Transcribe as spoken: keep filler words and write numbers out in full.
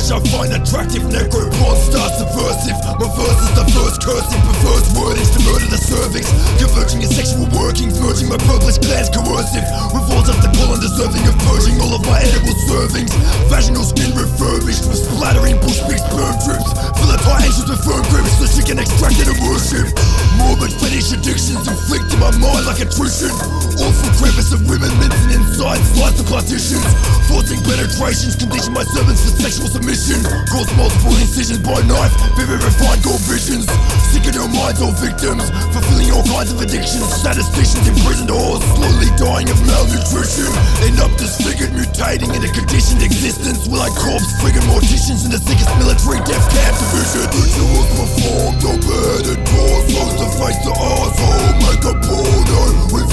flesh I find attractive. Necro porn star subversive. My verse is the first cursing, perverse wordings to murder the cervix. Converging in sexual workings, merging my purplish glands coercive. Revolts up the pull undeserving of purging all of my edible servings. Vaginal skin refurbished with splattering bush big sperm drips. Fill the tight angels with firm grips so she can extract it and worship. Morbid fetish addictions inflicted my mind like attrition. Awful crevice of women mincing inside, slice the partitions. Forcing penetrations, condition my servants for sexual submission. Cause multiple incisions by knife, very refined gold visions. Sick of your minds, all victims, fulfilling all kinds of addictions. Statisticians imprisoned whores, slowly dying of malnutrition. End up disfigured, mutating in a conditioned existence. Will I corpse friggin' morticians in the sickest military death camp division? Rituals performed, open-headed doors, close the face to asshole, make a porno.